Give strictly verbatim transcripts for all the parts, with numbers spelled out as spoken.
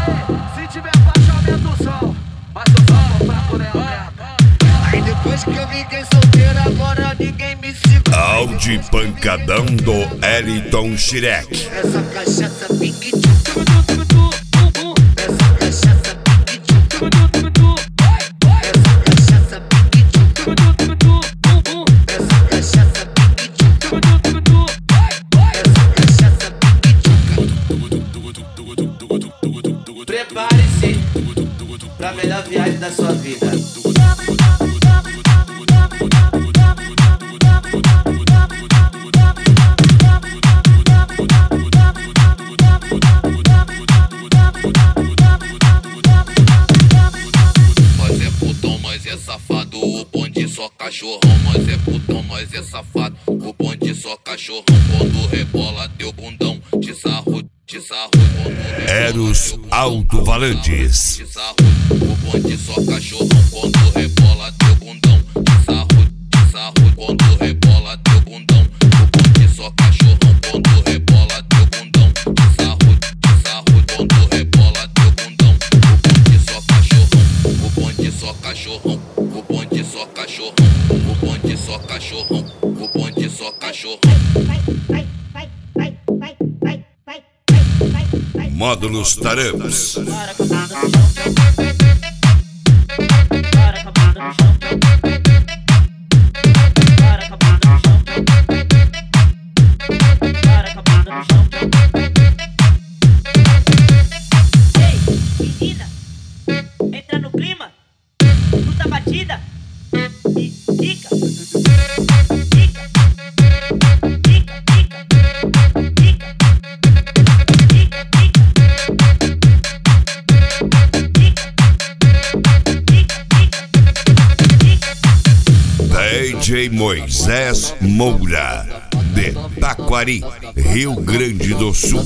Se tiver baixo, aumenta o som. Mas o som for fraco, né, aumenta. Aí depois que eu fiquei solteiro, agora ninguém me segura. Áudio pancadão do Elton Shrek. Essa cachaça pique tchu. Essa cachaça pique tchu. Essa cachaça pique tchu. Essa cachaça pique tchu. Essa cachaça pique tchu. Prepare-se pra melhor viagem da sua vida. Nós é putão, nós é safado, o bonde só cachorrão. Nós é putão, nós é safado, o bonde só cachorrão. Quando rebola teu bundão, te sarro, te sarro. Eros Alto-Valantes. Te sarro, o bonde só cachorrão. Quando rebola teu bundão, te sarro, te sarro. Quando rebola teu bundão, o bonde só cachorrão. Quando rebola teu bundão, te sarro, te sarro. Quando rebola teu bundão, o bonde só cachorrão. O bonde só cachorrão. O bonde só cachorrão. O bonde só cachorrão. O bonde só cachorrão. Módulos Taramps. Para com a bunda no chão. Para com a bunda no chão. Para com a bunda no chão. Para com a bunda no chão. Ei, menina, entra no clima, luta batida e fica, fica, fica, fica, fica, fica, fica. D J Moisés Moura, de Taquari, Rio Grande do Sul.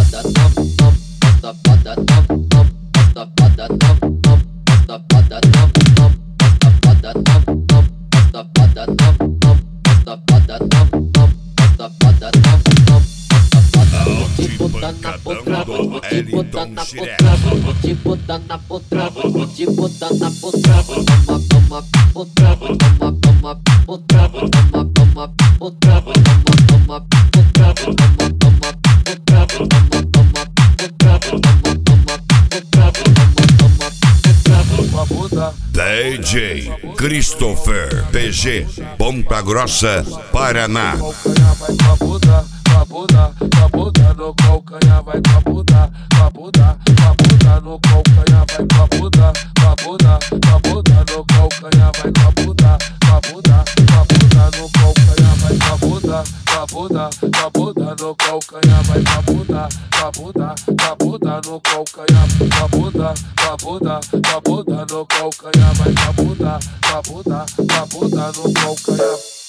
Pancadão do Elton Shrek. Vou te botar na potra, vou te botar na potra. Toma, toma, potra, toma, toma, potra, toma, toma, potra, toma, toma, potra, toma, toma, potra, toma, toma, potra, toma, toma, potra, toma, toma, potra. D J Christopher P G, Ponta Grossa, Paraná. Vai com a bunda, com a bunda, com a bunda no calcanhar, vai com a bunda, com a bunda, com a bunda no calcanhar, vai com a bunda, com a bunda, com a bunda no calcanhar, vai com a bunda, com a bunda, com a bunda no calcanhar, vai com a bunda, com a bunda, com a bunda no calcanhar, vai com a bunda, com a bunda, com a bunda no calcanhar, com a bunda, com a bunda, com a bunda no calcanhar, vai com a bunda, com a bunda, com a bunda no calcanhar.